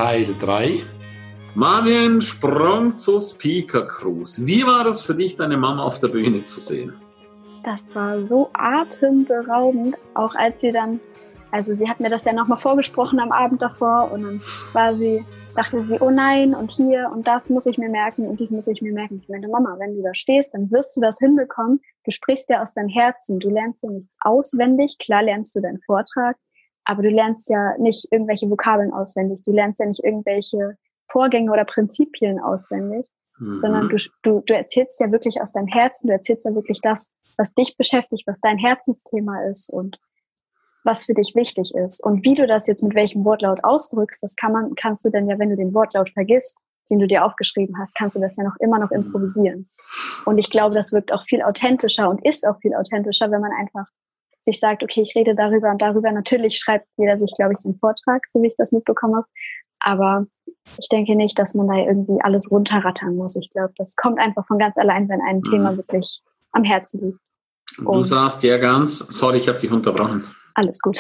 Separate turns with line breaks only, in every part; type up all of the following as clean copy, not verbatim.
Teil 3.
Marian Sprung zur Speaker Cruise. Wie war das für dich, deine Mama auf der Bühne zu sehen?
Das war so atemberaubend, auch als sie dann, also sie hat mir das ja nochmal vorgesprochen am Abend davor und dann dachte sie, oh nein, und hier und das muss ich mir merken und dies muss ich mir merken. Ich meinte, Mama, wenn du da stehst, dann wirst du das hinbekommen. Du sprichst ja aus deinem Herzen, du lernst ja nichts auswendig, klar lernst du deinen Vortrag, aber du lernst ja nicht irgendwelche Vokabeln auswendig, du lernst ja nicht irgendwelche Vorgänge oder Prinzipien auswendig, sondern du erzählst ja wirklich aus deinem Herzen, du erzählst ja wirklich das, was dich beschäftigt, was dein Herzensthema ist und was für dich wichtig ist. Und wie du das jetzt mit welchem Wortlaut ausdrückst, das kannst du dann ja, wenn du den Wortlaut vergisst, den du dir aufgeschrieben hast, kannst du das ja immer noch improvisieren. Und ich glaube, das wirkt auch viel authentischer und ist auch viel authentischer, wenn man einfach sich sagt, okay, ich rede darüber und darüber. Natürlich schreibt jeder sich, glaube ich, seinen Vortrag, so wie ich das mitbekommen habe. Aber ich denke nicht, dass man da irgendwie alles runterrattern muss. Ich glaube, das kommt einfach von ganz allein, wenn ein Thema wirklich am Herzen liegt.
Du sagst ja ganz, sorry, ich habe dich unterbrochen.
Alles gut.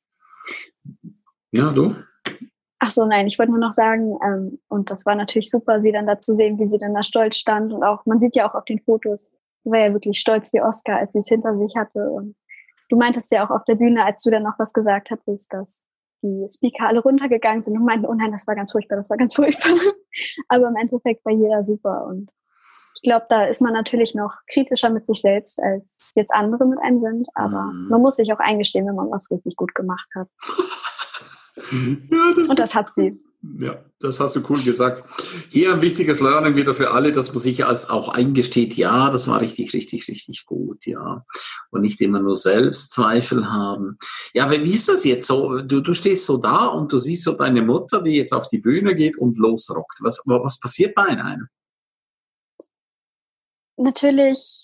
Ja, du?
Ach so, nein, ich wollte nur noch sagen, und das war natürlich super, sie dann da zu sehen, wie sie dann da stolz stand und auch, man sieht ja auch auf den Fotos, sie war ja wirklich stolz wie Oscar, als sie es hinter sich hatte und du meintest ja auch auf der Bühne, als du dann noch was gesagt hattest, dass die Speaker alle runtergegangen sind und meinten, oh nein, das war ganz furchtbar. Aber im Endeffekt war jeder super und ich glaube, da ist man natürlich noch kritischer mit sich selbst, als jetzt andere mit einem sind, aber man muss sich auch eingestehen, wenn man was richtig gut gemacht hat.
Ja,
und das hat sie.
Ja, das hast du cool gesagt. Hier ein wichtiges Learning wieder für alle, dass man sich auch eingesteht, ja, das war richtig, richtig, richtig gut, ja. Und nicht immer nur Selbstzweifel haben. Ja, wie ist das jetzt so? Du stehst so da und du siehst so deine Mutter, die jetzt auf die Bühne geht und losrockt. Was passiert bei einem?
Natürlich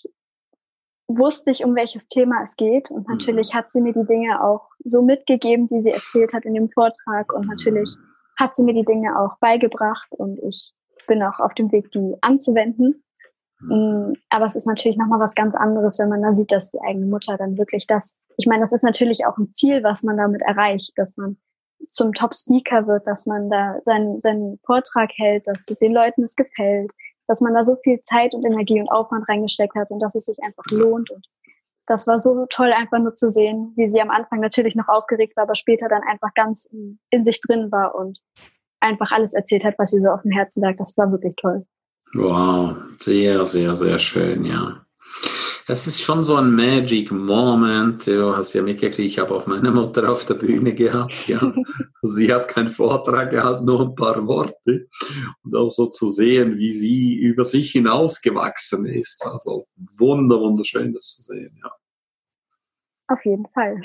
wusste ich, um welches Thema es geht und natürlich hat sie mir die Dinge auch so mitgegeben, wie sie erzählt hat in dem Vortrag und natürlich hat sie mir die Dinge auch beigebracht und ich bin auch auf dem Weg, die anzuwenden. Aber es ist natürlich nochmal was ganz anderes, wenn man da sieht, dass die eigene Mutter dann wirklich ich meine, das ist natürlich auch ein Ziel, was man damit erreicht, dass man zum Top-Speaker wird, dass man da seinen Vortrag hält, dass den Leuten es gefällt, dass man da so viel Zeit und Energie und Aufwand reingesteckt hat und dass es sich einfach lohnt. Und das war so toll, einfach nur zu sehen, wie sie am Anfang natürlich noch aufgeregt war, aber später dann einfach ganz in sich drin war und einfach alles erzählt hat, was ihr so auf dem Herzen lag. Das war wirklich toll.
Wow, sehr, sehr, sehr schön, ja. Das ist schon so ein Magic Moment. Du hast ja mitgekriegt, ich habe auch meine Mutter auf der Bühne gehabt. Ja. Sie hat keinen Vortrag gehabt, nur ein paar Worte. Und auch so zu sehen, wie sie über sich hinausgewachsen ist. Also wunderschön, das zu sehen, ja.
Auf jeden Fall.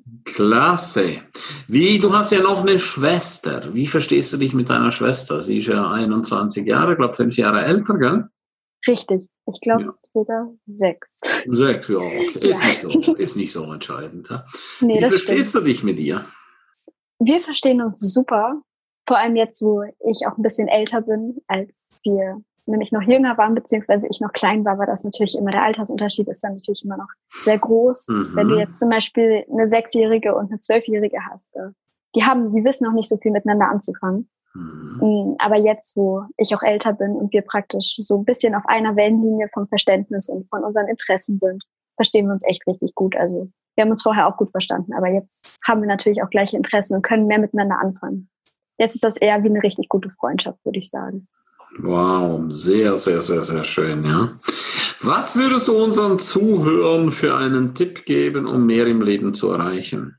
Klasse. Du hast ja noch eine Schwester. Wie verstehst du dich mit deiner Schwester? Sie ist ja 21 Jahre, ich glaube 5 Jahre älter, gell?
Richtig. Ich glaube, sogar 6.
6, ja, okay. Ist nicht so entscheidend. Ja?
Nee,
Wie verstehst du dich mit ihr?
Wir verstehen uns super. Vor allem jetzt, wo ich auch ein bisschen älter bin, als wir nämlich noch jünger waren, beziehungsweise ich noch klein war das natürlich immer, der Altersunterschied ist dann natürlich immer noch sehr groß. Wenn du jetzt zum Beispiel eine 6-Jährige und eine 12-Jährige hast, die wissen noch nicht so viel miteinander anzufangen. Aber jetzt, wo ich auch älter bin und wir praktisch so ein bisschen auf einer Wellenlinie vom Verständnis und von unseren Interessen sind, verstehen wir uns echt richtig gut. Also wir haben uns vorher auch gut verstanden, aber jetzt haben wir natürlich auch gleiche Interessen und können mehr miteinander anfangen. Jetzt ist das eher wie eine richtig gute Freundschaft, würde ich sagen.
Wow, sehr, sehr, sehr, sehr schön, ja. Was würdest du unseren Zuhörern für einen Tipp geben, um mehr im Leben zu erreichen?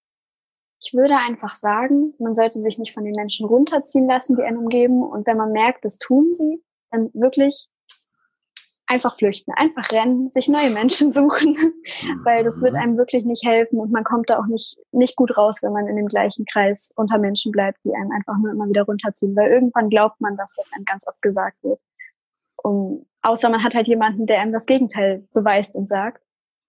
Ich würde einfach sagen, man sollte sich nicht von den Menschen runterziehen lassen, die einen umgeben. Und wenn man merkt, das tun sie, dann wirklich einfach flüchten, einfach rennen, sich neue Menschen suchen, weil das wird einem wirklich nicht helfen und man kommt da auch nicht gut raus, wenn man in dem gleichen Kreis unter Menschen bleibt, die einem einfach nur immer wieder runterziehen, weil irgendwann glaubt man das, was einem ganz oft gesagt wird. Außer man hat halt jemanden, der einem das Gegenteil beweist und sagt.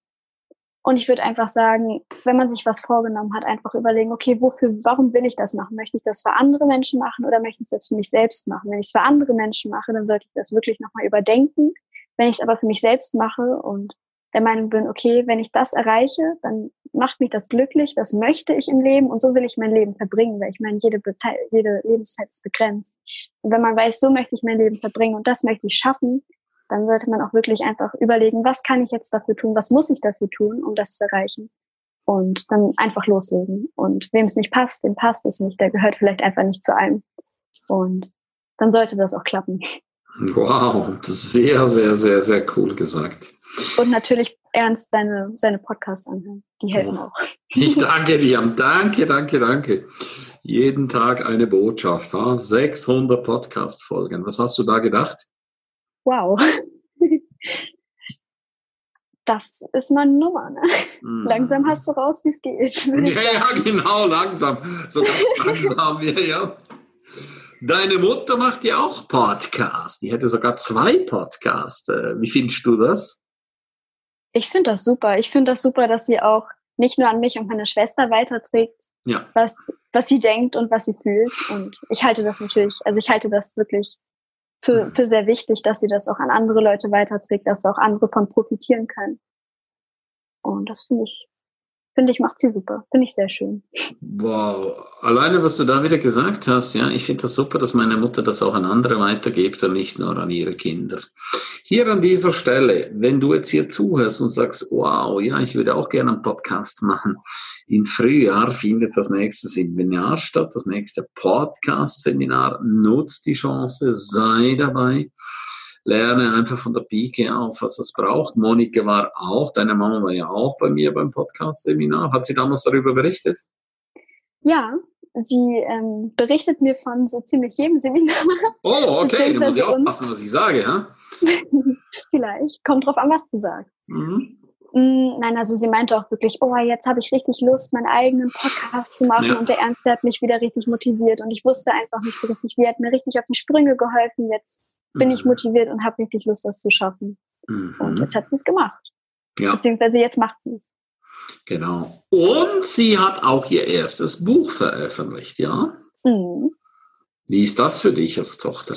Und ich würde einfach sagen, wenn man sich was vorgenommen hat, einfach überlegen, okay, warum will ich das machen? Möchte ich das für andere Menschen machen oder möchte ich das für mich selbst machen? Wenn ich es für andere Menschen mache, dann sollte ich das wirklich nochmal überdenken. Wenn ich es aber für mich selbst mache und der Meinung bin, okay, wenn ich das erreiche, dann macht mich das glücklich, das möchte ich im Leben und so will ich mein Leben verbringen, weil ich meine, jede Lebenszeit ist begrenzt. Und wenn man weiß, so möchte ich mein Leben verbringen und das möchte ich schaffen, dann sollte man auch wirklich einfach überlegen, was kann ich jetzt dafür tun, was muss ich dafür tun, um das zu erreichen. Und dann einfach loslegen. Und wem es nicht passt, dem passt es nicht, der gehört vielleicht einfach nicht zu einem. Und dann sollte das auch klappen.
Wow, sehr, sehr, sehr, sehr cool gesagt.
Und natürlich ernst seine Podcasts anhören. Die helfen auch.
Ich danke dir. Danke. Jeden Tag eine Botschaft. 600 Podcast-Folgen. Was hast du da gedacht?
Wow. Das ist meine Nummer, ne? Langsam hast du raus, wie es geht.
Ja, genau, langsam. So ganz langsam, ja. Deine Mutter macht ja auch Podcasts. Die hätte sogar 2 Podcasts. Wie findest du das?
Ich finde das super. Ich finde das super, dass sie auch nicht nur an mich und meine Schwester weiterträgt, was sie denkt und was sie fühlt. Und ich halte das wirklich für sehr wichtig, dass sie das auch an andere Leute weiterträgt, dass auch andere von profitieren können. Und das finde ich, macht sie super. Finde ich sehr schön.
Wow. Alleine, was du da wieder gesagt hast, ja, ich finde das super, dass meine Mutter das auch an andere weitergibt und nicht nur an ihre Kinder. Hier an dieser Stelle, wenn du jetzt hier zuhörst und sagst, wow, ja, ich würde auch gerne einen Podcast machen. Im Frühjahr findet das nächste Seminar statt, das nächste Podcast-Seminar. Nutzt die Chance, sei dabei. Lerne einfach von der Pike auf, was es braucht. Monika deine Mama war ja auch bei mir beim Podcast-Seminar. Hat sie damals darüber berichtet?
Ja, sie berichtet mir von so ziemlich jedem Seminar.
Oh, okay, da muss ich aufpassen, was ich sage, ja?
Vielleicht. Kommt drauf an, was du sagst. Nein, also sie meinte auch wirklich, oh, jetzt habe ich richtig Lust, meinen eigenen Podcast zu machen. Ja. Und der Ernst, der hat mich wieder richtig motiviert. Und ich wusste einfach nicht so richtig, wie, er hat mir richtig auf die Sprünge geholfen. Jetzt bin ich motiviert und habe richtig Lust, das zu schaffen. Und jetzt hat sie es gemacht. Ja. Beziehungsweise jetzt macht sie es.
Genau. Und sie hat auch ihr erstes Buch veröffentlicht, ja? Wie ist das für dich als Tochter?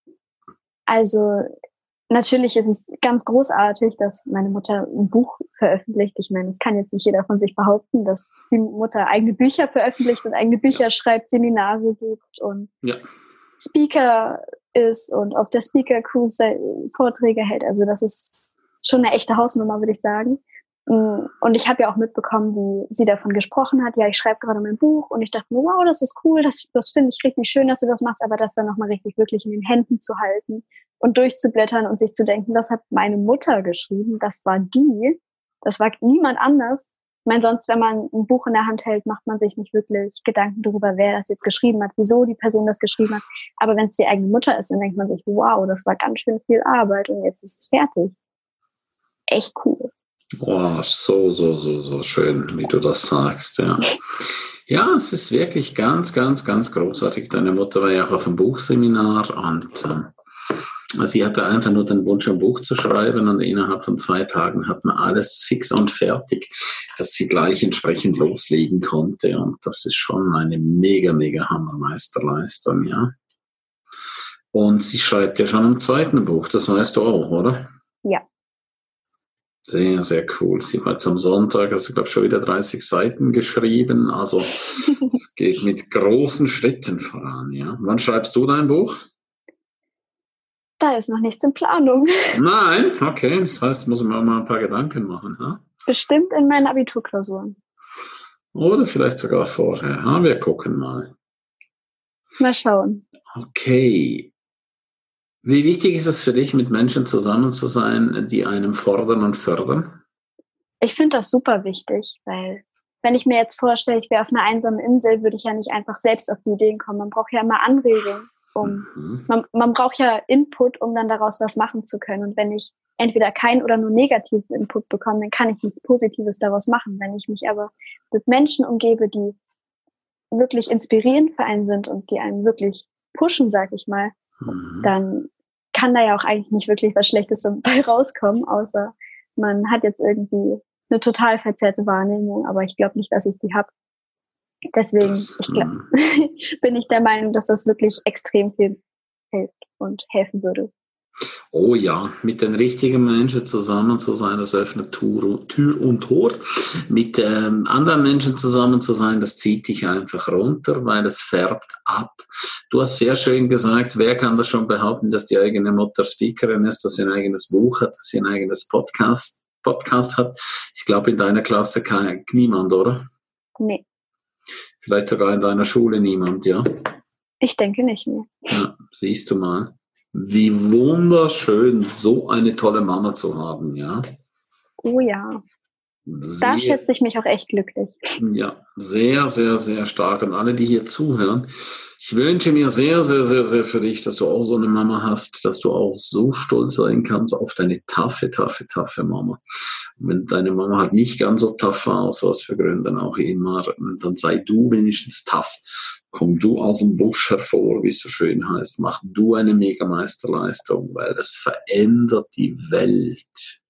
Also natürlich ist es ganz großartig, dass meine Mutter ein Buch veröffentlicht. Ich meine, das kann jetzt nicht jeder von sich behaupten, dass die Mutter eigene Bücher veröffentlicht und eigene Bücher schreibt, Seminare gibt und Speaker ist und auf der Speaker Cruise Vorträge hält. Also das ist schon eine echte Hausnummer, würde ich sagen. Und ich habe ja auch mitbekommen, wie sie davon gesprochen hat. Ja, ich schreibe gerade mein Buch und ich dachte mir, wow, das ist cool, das finde ich richtig schön, dass du das machst, aber das dann nochmal richtig wirklich in den Händen zu halten und durchzublättern und sich zu denken, das hat meine Mutter geschrieben, das war niemand anders. Ich meine, sonst, wenn man ein Buch in der Hand hält, macht man sich nicht wirklich Gedanken darüber, wer das jetzt geschrieben hat, wieso die Person das geschrieben hat. Aber wenn es die eigene Mutter ist, dann denkt man sich, wow, das war ganz schön viel Arbeit und jetzt ist es fertig. Echt cool.
Wow, so schön, wie du das sagst, ja. Ja, es ist wirklich ganz, ganz, ganz großartig. Deine Mutter war ja auch auf einem Buchseminar und sie hatte einfach nur den Wunsch, ein Buch zu schreiben und innerhalb von 2 Tagen hat man alles fix und fertig, dass sie gleich entsprechend loslegen konnte. Und das ist schon eine mega, mega Hammermeisterleistung, ja. Und sie schreibt ja schon ein zweites Buch, das weißt du auch, oder?
Ja.
Sehr, sehr cool. Sie hat am Sonntag, also ich glaube, schon wieder 30 Seiten geschrieben. Also es geht mit großen Schritten voran, ja. Wann schreibst du dein Buch?
Da ist noch nichts in Planung.
Nein, okay. Das heißt, muss man mal ein paar Gedanken machen. Ja?
Bestimmt in meinen Abiturklausuren.
Oder vielleicht sogar vorher. Ja, wir gucken mal.
Mal schauen.
Okay. Wie wichtig ist es für dich, mit Menschen zusammen zu sein, die einem fordern und fördern?
Ich finde das super wichtig, weil wenn ich mir jetzt vorstelle, ich wäre auf einer einsamen Insel, würde ich ja nicht einfach selbst auf die Ideen kommen. Man braucht ja immer Anregungen. Man braucht ja Input, um dann daraus was machen zu können. Und wenn ich entweder keinen oder nur negativen Input bekomme, dann kann ich nichts Positives daraus machen. Wenn ich mich aber mit Menschen umgebe, die wirklich inspirierend für einen sind und die einen wirklich pushen, sag ich mal, dann kann da ja auch eigentlich nicht wirklich was Schlechtes dabei rauskommen, außer man hat jetzt irgendwie eine total verzerrte Wahrnehmung, aber ich glaube nicht, dass ich die habe. Deswegen bin ich der Meinung, dass das wirklich extrem viel hilft und helfen würde.
Oh ja, mit den richtigen Menschen zusammen zu sein, das öffnet Tür und Tor. Mit anderen Menschen zusammen zu sein, das zieht dich einfach runter, weil es färbt ab. Du hast sehr schön gesagt, wer kann das schon behaupten, dass die eigene Mutter Speakerin ist, dass sie ein eigenes Buch hat, dass sie ein eigenes Podcast hat. Ich glaube, in deiner Klasse niemand, oder?
Nee.
Vielleicht sogar in deiner Schule niemand, ja?
Ich denke nicht mehr.
Ja, siehst du mal. Wie wunderschön, so eine tolle Mama zu haben, ja?
Oh ja. Da schätze ich mich auch echt glücklich.
Ja, sehr, sehr, sehr stark. Und alle, die hier zuhören, ich wünsche mir sehr, sehr, sehr, sehr für dich, dass du auch so eine Mama hast, dass du auch so stolz sein kannst auf deine taffe Mama. Und wenn deine Mama halt nicht ganz so tough war, aus was für Gründen auch immer, dann sei du wenigstens tough. Komm du aus dem Busch hervor, wie es so schön heißt. Mach du eine Megameisterleistung, weil es verändert die Welt.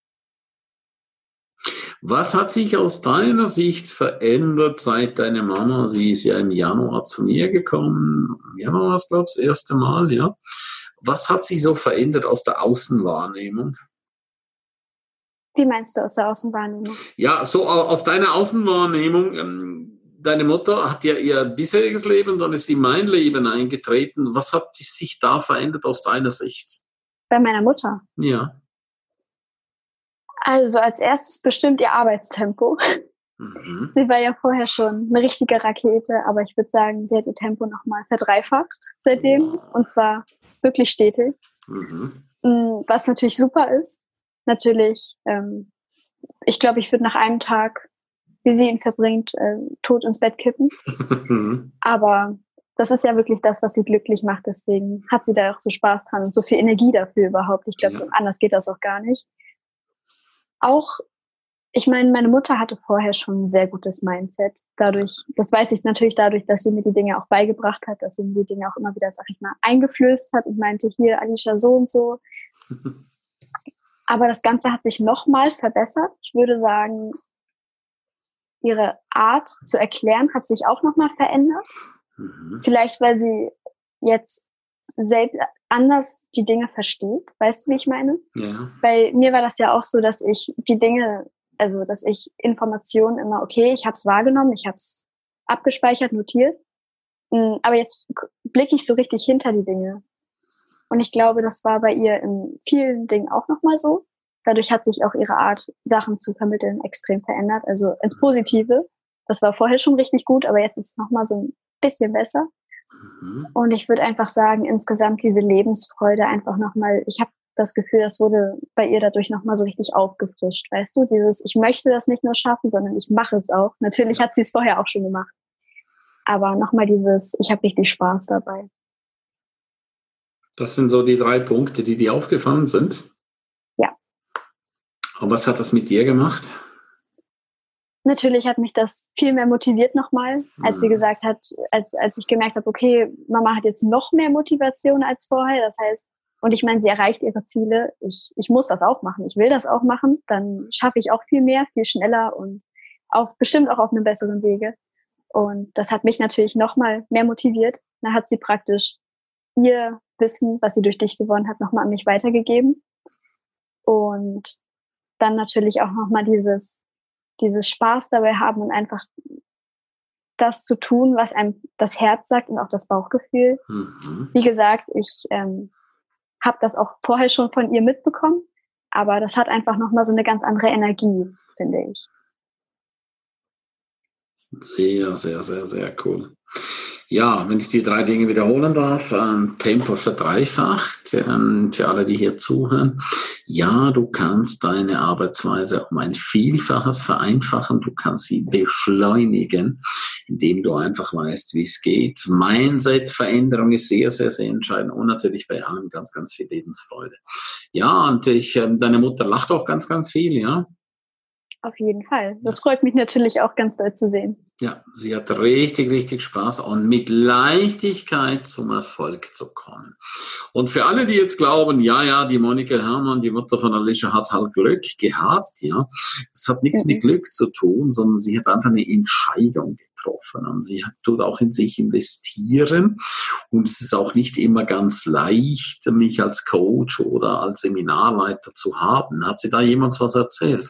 Was hat sich aus deiner Sicht verändert seit deiner Mama? Sie ist ja im Januar zu mir gekommen. Januar war es, glaube ich, das erste Mal, ja. Was hat sich so verändert aus der Außenwahrnehmung?
Wie meinst du aus der Außenwahrnehmung?
Ja, so aus deiner Außenwahrnehmung. Deine Mutter hat ja ihr bisheriges Leben, dann ist sie in mein Leben eingetreten. Was hat sich da verändert aus deiner Sicht?
Bei meiner Mutter?
Ja.
Also als erstes bestimmt ihr Arbeitstempo. Mhm. Sie war ja vorher schon eine richtige Rakete, aber ich würde sagen, sie hat ihr Tempo nochmal verdreifacht seitdem. Wow. Und zwar wirklich stetig. Mhm. Was natürlich super ist. Natürlich, ich glaube, ich würde nach einem Tag, wie sie ihn verbringt, tot ins Bett kippen. Aber das ist ja wirklich das, was sie glücklich macht. Deswegen hat sie da auch so Spaß dran und so viel Energie dafür überhaupt. Ich glaube, so anders geht das auch gar nicht. Auch, ich meine, meine Mutter hatte vorher schon ein sehr gutes Mindset. Dadurch, das weiß ich natürlich dadurch, dass sie mir die Dinge auch beigebracht hat, dass sie mir die Dinge auch immer wieder, sag ich mal, eingeflößt hat und meinte, hier, Alicia, so und so. Aber das Ganze hat sich nochmal verbessert. Ich würde sagen, ihre Art zu erklären hat sich auch nochmal verändert. Mhm. Vielleicht, weil sie jetzt selbst anders die Dinge versteht. Weißt du, wie ich meine? Ja. Bei mir war das ja auch so, dass ich die Dinge, also dass ich Informationen immer, okay, ich habe es wahrgenommen, ich habe es abgespeichert, notiert. Aber jetzt blicke ich so richtig hinter die Dinge. Und ich glaube, das war bei ihr in vielen Dingen auch nochmal so. Dadurch hat sich auch ihre Art, Sachen zu vermitteln, extrem verändert. Also ins Positive. Das war vorher schon richtig gut, aber jetzt ist es nochmal so ein bisschen besser. Mhm. Und ich würde einfach sagen, insgesamt diese Lebensfreude einfach nochmal, ich habe das Gefühl, das wurde bei ihr dadurch nochmal so richtig aufgefrischt. Weißt du, dieses, ich möchte das nicht nur schaffen, sondern ich mache es auch. Natürlich hat sie es vorher auch schon gemacht. Aber nochmal dieses, ich habe richtig Spaß dabei.
Das sind so die 3 Punkte, die dir aufgefallen sind?
Ja.
Und was hat das mit dir gemacht?
Natürlich hat mich das viel mehr motiviert nochmal, als sie gesagt hat, als ich gemerkt habe, okay, Mama hat jetzt noch mehr Motivation als vorher. Das heißt, und ich meine, sie erreicht ihre Ziele. Ich muss das auch machen. Ich will das auch machen. Dann schaffe ich auch viel mehr, viel schneller und bestimmt auch auf einem besseren Wege. Und das hat mich natürlich nochmal mehr motiviert. Da hat sie praktisch ihr Wissen, was sie durch dich gewonnen hat, nochmal an mich weitergegeben. Und dann natürlich auch nochmal dieses Spaß dabei haben und einfach das zu tun, was einem das Herz sagt und auch das Bauchgefühl. Mhm. Wie gesagt, ich habe das auch vorher schon von ihr mitbekommen, aber das hat einfach nochmal so eine ganz andere Energie, finde ich.
Sehr, sehr, sehr, sehr cool. Ja, wenn ich die 3 Dinge wiederholen darf, Tempo verdreifacht, für alle, die hier zuhören. Ja, du kannst deine Arbeitsweise um ein Vielfaches vereinfachen, du kannst sie beschleunigen, indem du einfach weißt, wie es geht. Mindset-Veränderung ist sehr, sehr, sehr entscheidend und natürlich bei allem ganz, ganz viel Lebensfreude. Ja, und deine Mutter lacht auch ganz, ganz viel, ja?
Auf jeden Fall. Das freut mich natürlich auch ganz doll zu sehen.
Ja, sie hat richtig, richtig Spaß und mit Leichtigkeit zum Erfolg zu kommen. Und für alle, die jetzt glauben, ja, die Monika Herrmann, die Mutter von Alicia, hat halt Glück gehabt, ja. Das hat nichts mit Glück zu tun, sondern sie hat einfach eine Entscheidung getroffen. getroffen. Und sie tut auch in sich investieren. Und es ist auch nicht immer ganz leicht, mich als Coach oder als Seminarleiter zu haben. Hat sie da jemand was erzählt?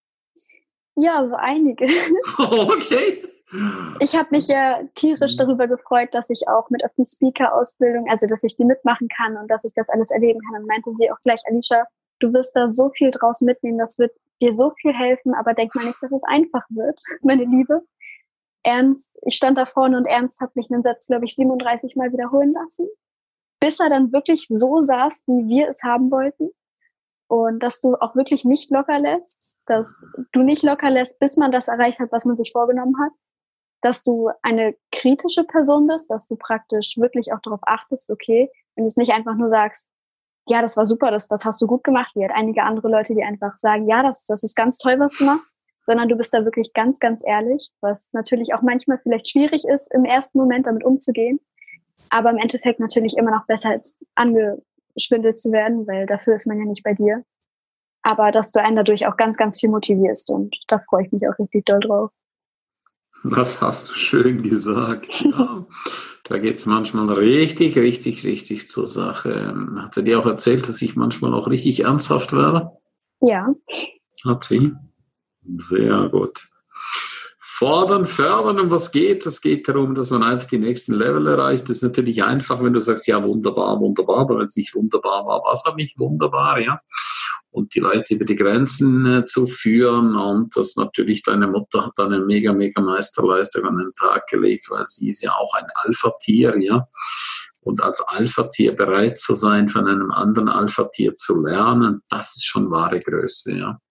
Ja, so einige.
Okay.
Ich habe mich ja tierisch darüber gefreut, dass ich auch mit Open Speaker Ausbildung, also dass ich die mitmachen kann und dass ich das alles erleben kann. Und meinte sie auch gleich, Alicia, du wirst da so viel draus mitnehmen, das wird dir so viel helfen, aber denk mal nicht, dass es einfach wird, meine Liebe. Ernst, ich stand da vorne und Ernst hat mich einen Satz, glaube ich, 37 Mal wiederholen lassen, bis er dann wirklich so saß, wie wir es haben wollten. Und dass du auch wirklich nicht locker lässt, dass du nicht locker lässt, bis man das erreicht hat, was man sich vorgenommen hat. Dass du eine kritische Person bist, dass du praktisch wirklich auch darauf achtest, okay, wenn du es nicht einfach nur sagst, ja, das war super, das hast du gut gemacht, wie halt einige andere Leute, die einfach sagen, ja, das ist ganz toll, was du machst, sondern du bist da wirklich ganz, ganz ehrlich, was natürlich auch manchmal vielleicht schwierig ist, im ersten Moment damit umzugehen, aber im Endeffekt natürlich immer noch besser als angeschwindelt zu werden, weil dafür ist man ja nicht bei dir. Aber dass du einen dadurch auch ganz, ganz viel motivierst und da freue ich mich auch richtig doll drauf.
Das hast du schön gesagt. Ja. Da geht es manchmal richtig, richtig, richtig zur Sache. Hat sie dir auch erzählt, dass ich manchmal auch richtig ernsthaft werde?
Ja.
Hat sie? Sehr gut. Fordern, fördern, um was geht? Es geht darum, dass man einfach die nächsten Level erreicht. Das ist natürlich einfach, wenn du sagst, ja, wunderbar, wunderbar, aber wenn es nicht wunderbar war, war es halt nicht wunderbar, ja. Und die Leute über die Grenzen zu führen. Und das natürlich, deine Mutter hat eine mega, mega Meisterleistung an den Tag gelegt, weil sie ist ja auch ein Alpha-Tier, ja. Und als Alpha-Tier bereit zu sein, von einem anderen Alpha-Tier zu lernen, das ist schon wahre Größe, ja.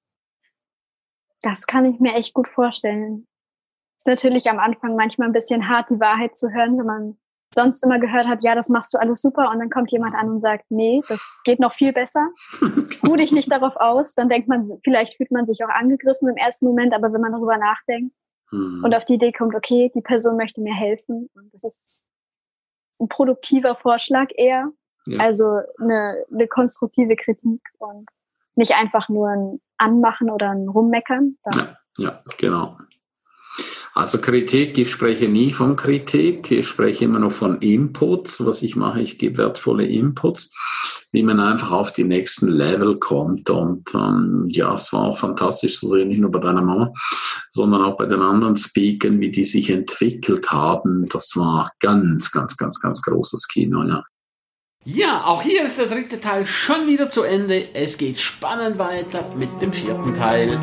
Das kann ich mir echt gut vorstellen. Ist natürlich am Anfang manchmal ein bisschen hart, die Wahrheit zu hören, wenn man sonst immer gehört hat, ja, das machst du alles super und dann kommt jemand an und sagt, nee, das geht noch viel besser. Ruh dich nicht darauf aus, dann denkt man, vielleicht fühlt man sich auch angegriffen im ersten Moment, aber wenn man darüber nachdenkt und auf die Idee kommt, okay, die Person möchte mir helfen und das ist ein produktiver Vorschlag eher, also eine konstruktive Kritik und nicht einfach nur ein Anmachen oder ein Rummeckern.
Ja, genau. Also Kritik, ich spreche nie von Kritik, ich spreche immer nur von Inputs. Was ich mache, ich gebe wertvolle Inputs, wie man einfach auf die nächsten Level kommt. Und ja, es war auch fantastisch zu sehen, nicht nur bei deiner Mama, sondern auch bei den anderen Speakern, wie die sich entwickelt haben. Das war ganz, ganz, ganz, ganz großes Kino, ja.
Ja, auch hier ist der dritte Teil schon wieder zu Ende. Es geht spannend weiter mit dem vierten Teil.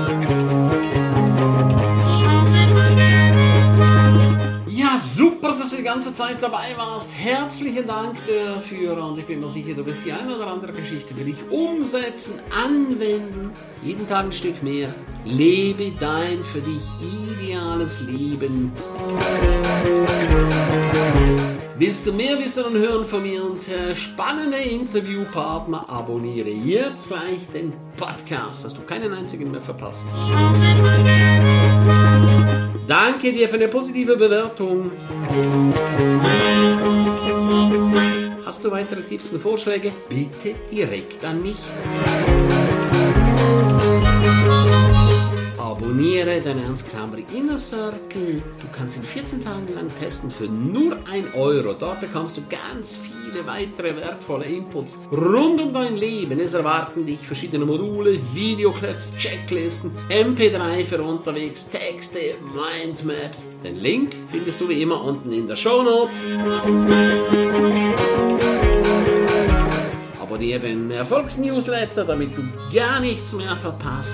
Ja, super, dass du die ganze Zeit dabei warst. Herzlichen Dank dafür und ich bin mir sicher, du wirst die eine oder andere Geschichte für dich umsetzen, anwenden. Jeden Tag ein Stück mehr. Lebe dein für dich ideales Leben. Willst du mehr wissen und hören von mir und spannende Interviewpartner? Abonniere jetzt gleich den Podcast, dass du keinen einzigen mehr verpasst. Danke dir für eine positive Bewertung. Hast du weitere Tipps und Vorschläge? Bitte direkt an mich. Abonniere den Ernst Kramri Inner Circle. Du kannst ihn 14 Tage lang testen für nur 1 Euro. Dort bekommst du ganz viele weitere wertvolle Inputs rund um dein Leben. Es erwarten dich verschiedene Module, Videoclips, Checklisten, MP3 für unterwegs, Texte, Mindmaps. Den Link findest du wie immer unten in der Shownote. Abonniere den Erfolgsnewsletter, damit du gar nichts mehr verpasst.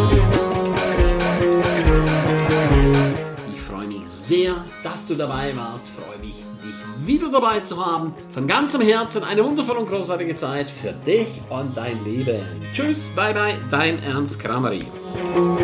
Ich freue mich sehr, dass du dabei warst. Freue mich, dich wieder dabei zu haben. Von ganzem Herzen eine wundervolle und großartige Zeit für dich und dein Leben. Tschüss, bye bye, dein Ernst Kramri.